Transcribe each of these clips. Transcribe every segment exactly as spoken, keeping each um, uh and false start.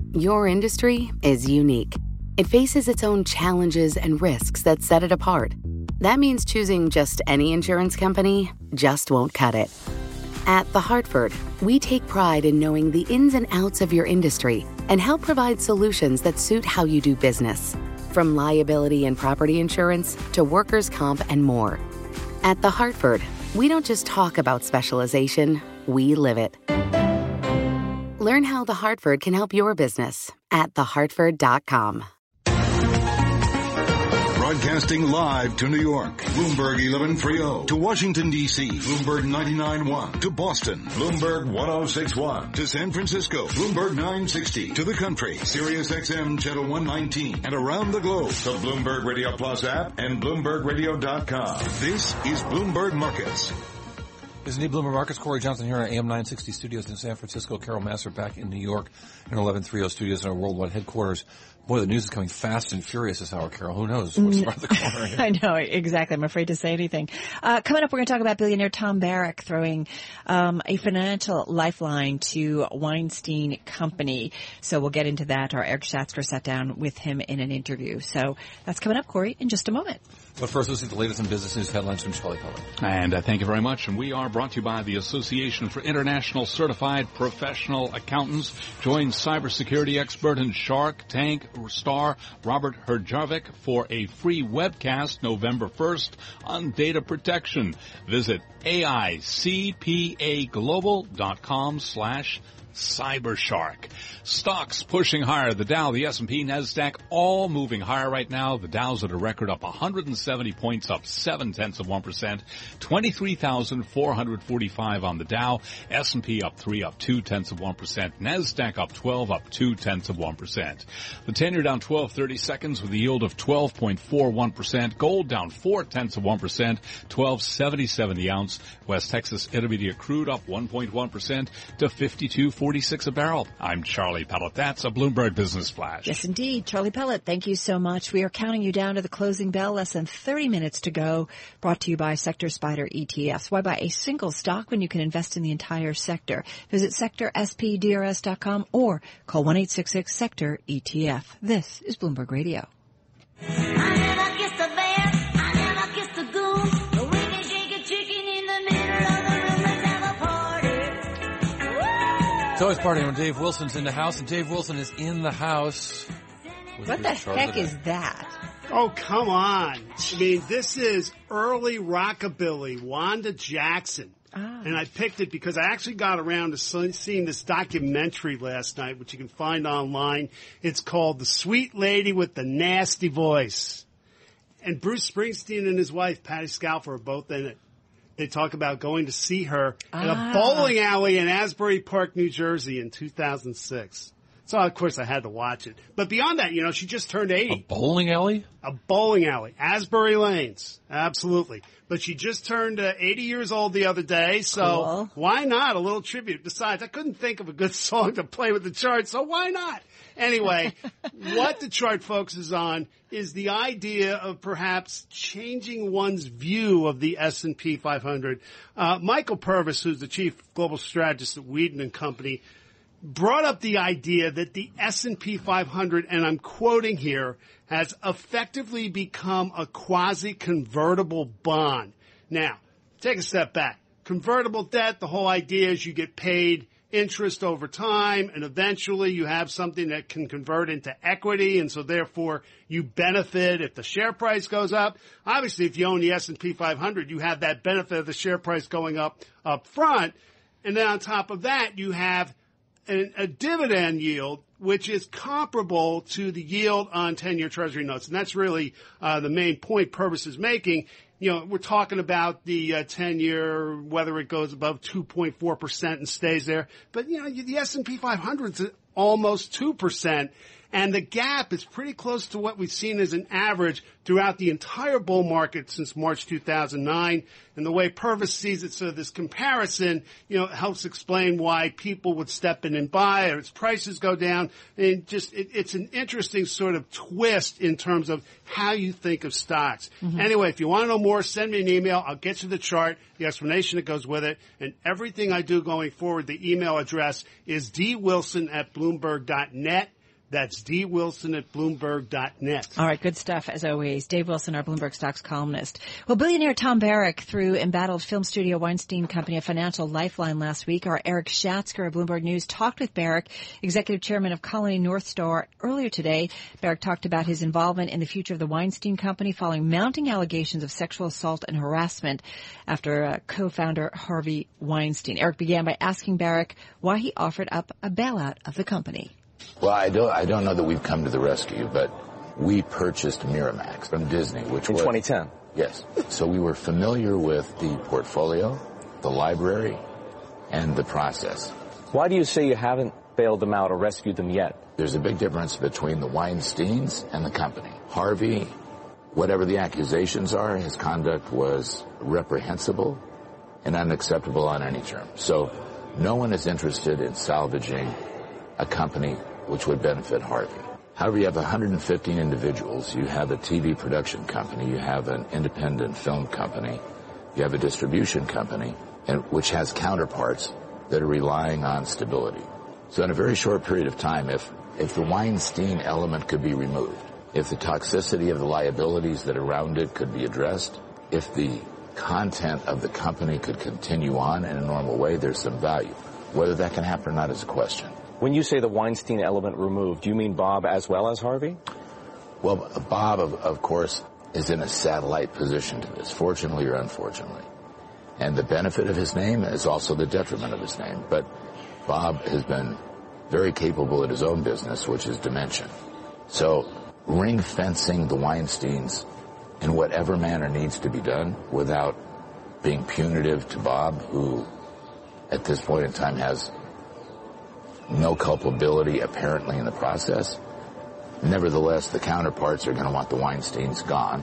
Your industry is unique. It faces its own challenges and risks that set it apart. That means choosing just any insurance company just won't cut it. At The Hartford, we take pride in knowing the ins and outs of your industry and help provide solutions that suit how you do business. From liability and property insurance to workers' comp and more. At The Hartford, we don't just talk about specialization, we live it. Learn how The Hartford can help your business at the hartford dot com. Broadcasting live to New York, Bloomberg eleven thirty. To Washington, D C, Bloomberg ninety-nine point one. To Boston, Bloomberg ten sixty-one. To San Francisco, Bloomberg nine sixty. To the country, Sirius X M Channel one nineteen. And around the globe, the Bloomberg Radio Plus app and Bloomberg Radio dot com. This is Bloomberg Markets. This is Indeed Bloomberg Markets. Corey Johnson here at A M nine sixty Studios in San Francisco. Carol Massar back in New York in our eleven thirty Studios in our worldwide headquarters. Boy, the news is coming fast and furious this hour, Carol. Who knows what's around the corner here? I know, exactly. I'm afraid to say anything. Uh, coming up, we're going to talk about billionaire Tom Barrack throwing um, a financial lifeline to Weinstein Company. So we'll get into that. Our Eric Schatzker sat down with him in an interview. So that's coming up, Corey, in just a moment. But first, let's see the latest in business news headlines from Charlie Pellet. And uh, thank you very much. And we are brought to you by the Association for International Certified Professional Accountants. Join cybersecurity expert and Shark Tank star Robert Herjavec for a free webcast November first on data protection. Visit A I C P A global dot com slash Cybershark. Stocks pushing higher. The Dow, the S and P, NASDAQ, all moving higher right now. The Dow's at a record up one hundred seventy points, up seven tenths of one percent. twenty-three thousand four hundred forty-five on the Dow. S and P up three, up two tenths of one percent. NASDAQ up twelve, up two tenths of one percent. The ten-year down twelve thirty seconds with a yield of twelve point four one percent. Gold down four tenths of one percent. twelve seventy-seven the ounce. West Texas Intermediate crude up one point one percent to fifty-two forty-six a barrel. I'm Charlie Pellet. That's a Bloomberg Business Flash. Yes, indeed. Charlie Pellet, thank you so much. We are counting you down to the closing bell. Less than thirty minutes to go. Brought to you by Sector Spider E T Fs. Why buy a single stock when you can invest in the entire sector? Visit sector s p d r s dot com or call one eight six six sector E T F. This is Bloomberg Radio. I never kissed a bear. I never kissed a goose. The way they shake a chicken in the middle of the room. Let's have a party. Woo! It's always partying when Dave Wilson's in the house, and Dave Wilson is in the house. What the heck is that? Oh, come on. I mean, this is early rockabilly, Wanda Jackson. Ah. And I picked it because I actually got around to seeing this documentary last night, which you can find online. It's called The Sweet Lady with the Nasty Voice. And Bruce Springsteen and his wife, Patti Scialfa, are both in it. They talk about going to see her ah. at a bowling alley in Asbury Park, New Jersey in two thousand six. So, of course, I had to watch it. But beyond that, you know, she just turned eighty. A bowling alley? A bowling alley. Asbury Lanes. Absolutely. But she just turned uh, eighty years old the other day, so cool. Why not a little tribute? Besides, I couldn't think of a good song to play with the chart, so why not? Anyway, what the chart focuses on is the idea of perhaps changing one's view of the S and P five hundred. Uh, Michael Purvis, who's the chief global strategist at Weeden and Company, brought up the idea that the S and P five hundred, and I'm quoting here, has effectively become a quasi-convertible bond. Now, take a step back. Convertible debt, the whole idea is you get paid interest over time, and eventually you have something that can convert into equity, and so therefore you benefit if the share price goes up. Obviously, if you own the S and P five hundred, you have that benefit of the share price going up up front. And then on top of that, you have a, a dividend yield, which is comparable to the yield on ten-year Treasury notes. And that's really uh, the main point Purvis is making. You know, we're talking about the uh, ten-year, whether it goes above two point four percent and stays there. But, you know, the S and P five hundred is almost two percent. And the gap is pretty close to what we've seen as an average throughout the entire bull market since March two thousand nine. And the way Purvis sees it, so this comparison, you know, helps explain why people would step in and buy or its prices go down. And just, it, it's an interesting sort of twist in terms of how you think of stocks. Mm-hmm. Anyway, if you want to know more, send me an email. I'll get you the chart, the explanation that goes with it, and everything I do going forward. The email address is d wilson at bloomberg dot net. That's D. Wilson at Bloomberg dot net. All right, good stuff as always. Dave Wilson, our Bloomberg Stocks columnist. Well, billionaire Tom Barrack threw embattled film studio Weinstein Company a financial lifeline last week. Our Eric Schatzker of Bloomberg News talked with Barrack, executive chairman of Colony North Star, earlier today. Barrack talked about his involvement in the future of the Weinstein Company following mounting allegations of sexual assault and harassment after uh, co-founder Harvey Weinstein. Eric began by asking Barrack why he offered up a bailout of the company. Well, I don't, I don't know that we've come to the rescue, but we purchased Miramax from Disney, which in was... twenty ten. Yes. So we were familiar with the portfolio, the library, and the process. Why do you say you haven't bailed them out or rescued them yet? There's a big difference between the Weinsteins and the company. Harvey, whatever the accusations are, his conduct was reprehensible and unacceptable on any term. So no one is interested in salvaging a company which would benefit Harvey. However, you have one hundred fifteen individuals. You have a T V production company. You have an independent film company. You have a distribution company, and which has counterparts that are relying on stability. So in a very short period of time, if, if the Weinstein element could be removed, if the toxicity of the liabilities that are around it could be addressed, if the content of the company could continue on in a normal way, there's some value. Whether that can happen or not is a question. When you say the Weinstein element removed, do you mean Bob as well as Harvey? Well, Bob, of, of course, is in a satellite position to this, fortunately or unfortunately. And the benefit of his name is also the detriment of his name. But Bob has been very capable at his own business, which is Dimension. So ring-fencing the Weinsteins in whatever manner needs to be done without being punitive to Bob, who at this point in time has no culpability apparently in the process. Nevertheless, the counterparts are going to want the Weinsteins gone,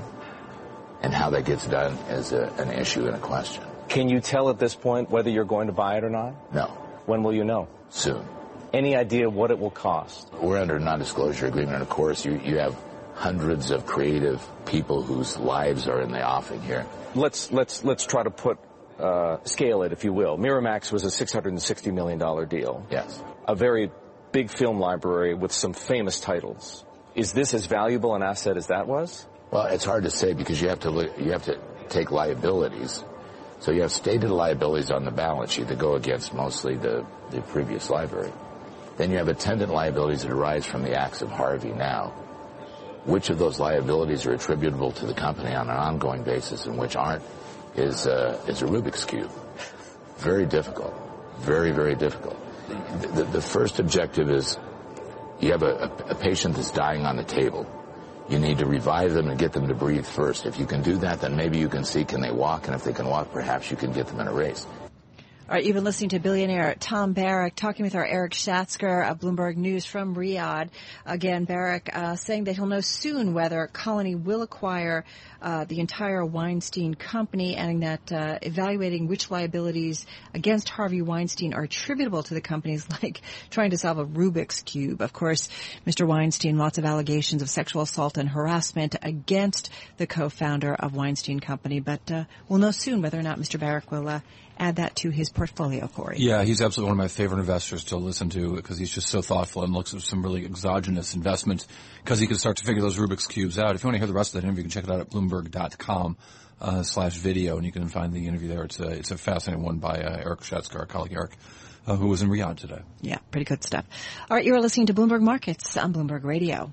and how that gets done is a, an issue and a question. Can you tell at this point whether you're going to buy it or not? No. When will you know? Soon. Any idea what it will cost? We're under a non-disclosure agreement, and of course you, you have hundreds of creative people whose lives are in the offing here. Let's, let's, let's try to put, uh, scale it, if you will. Miramax was a six hundred sixty million dollars deal. Yes. A very big film library with some famous titles. Is this as valuable an asset as that was? Well, it's hard to say because you have to look, you have to take liabilities. So you have stated liabilities on the balance sheet that go against mostly the, the previous library. Then you have attendant liabilities that arise from the acts of Harvey now. Which of those liabilities are attributable to the company on an ongoing basis and which aren't is, uh, is a Rubik's Cube. Very difficult. Very, very difficult. The, the, the first objective is you have a, a, a patient that's dying on the table. You need to revive them and get them to breathe first. If you can do that, then maybe you can see can they walk, and if they can walk, perhaps you can get them in a race. All right, you've been listening to billionaire Tom Barrack talking with our Eric Schatzker of Bloomberg News from Riyadh. Again, Barrack uh, saying that he'll know soon whether Colony will acquire uh, the entire Weinstein Company, and that uh, evaluating which liabilities against Harvey Weinstein are attributable to the company is like trying to solve a Rubik's Cube. Of course, Mister Weinstein, lots of allegations of sexual assault and harassment against the co-founder of Weinstein Company, but uh, we'll know soon whether or not Mister Barrack will uh, add that to his portfolio, Corey. Yeah, he's absolutely one of my favorite investors to listen to because he's just so thoughtful and looks at some really exogenous investments because he can start to figure those Rubik's Cubes out. If you want to hear the rest of that interview, you can check it out at Bloomberg dot com uh, slash video, and you can find the interview there. It's a, it's a fascinating one by uh, Eric Schatzker, our colleague Eric, uh, who was in Riyadh today. Yeah, pretty good stuff. All right, you're listening to Bloomberg Markets on Bloomberg Radio.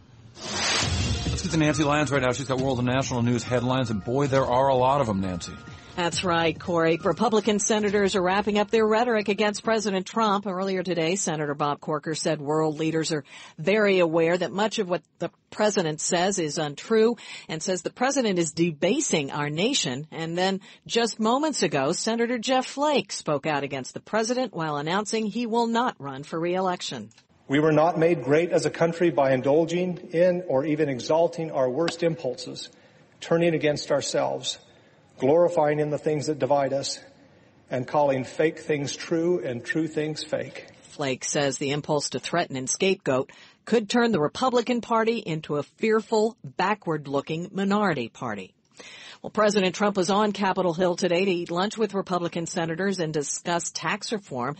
Let's get to Nancy Lyons right now. She's got world and national news headlines, and boy, there are a lot of them, Nancy. That's right, Corey. Republican senators are wrapping up their rhetoric against President Trump. Earlier today, Senator Bob Corker said world leaders are very aware that much of what the president says is untrue and says the president is debasing our nation. And then just moments ago, Senator Jeff Flake spoke out against the president while announcing he will not run for re-election. We were not made great as a country by indulging in or even exalting our worst impulses, turning against ourselves, glorifying in the things that divide us, and calling fake things true and true things fake. Flake says the impulse to threaten and scapegoat could turn the Republican Party into a fearful, backward-looking minority party. Well, President Trump was on Capitol Hill today to eat lunch with Republican senators and discuss tax reform.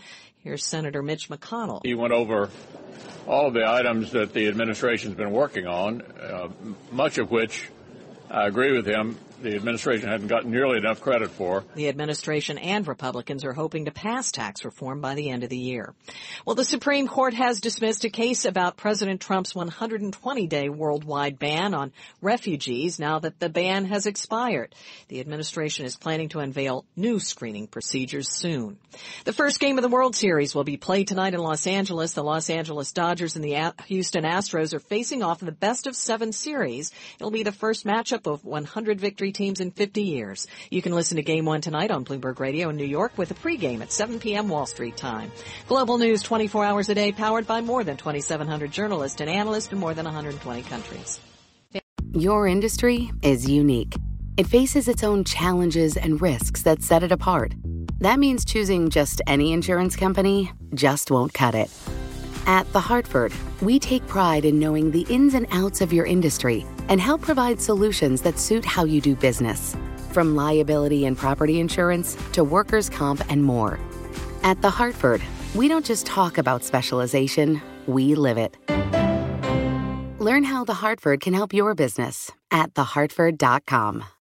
Here's Senator Mitch McConnell. He went over all of the items that the administration's been working on, uh, much of which I agree with him. The administration hadn't gotten nearly enough credit for. The administration and Republicans are hoping to pass tax reform by the end of the year. Well, the Supreme Court has dismissed a case about President Trump's one hundred twenty day worldwide ban on refugees now that the ban has expired. The administration is planning to unveil new screening procedures soon. The first game of the World Series will be played tonight in Los Angeles. The Los Angeles Dodgers and the Houston Astros are facing off in the best of seven series. It'll be the first matchup of one hundred victory teams in fifty years. You can listen to Game One tonight on Bloomberg Radio in New York with a pregame at seven p.m. Wall Street time. Global news twenty-four hours a day, powered by more than twenty-seven hundred journalists and analysts in more than one hundred twenty countries. Your industry is unique. It faces its own challenges and risks that set it apart. That means choosing just any insurance company just won't cut it. At The Hartford, we take pride in knowing the ins and outs of your industry and help provide solutions that suit how you do business, from liability and property insurance to workers' comp and more. At The Hartford, we don't just talk about specialization, we live it. Learn how The Hartford can help your business at the hartford dot com.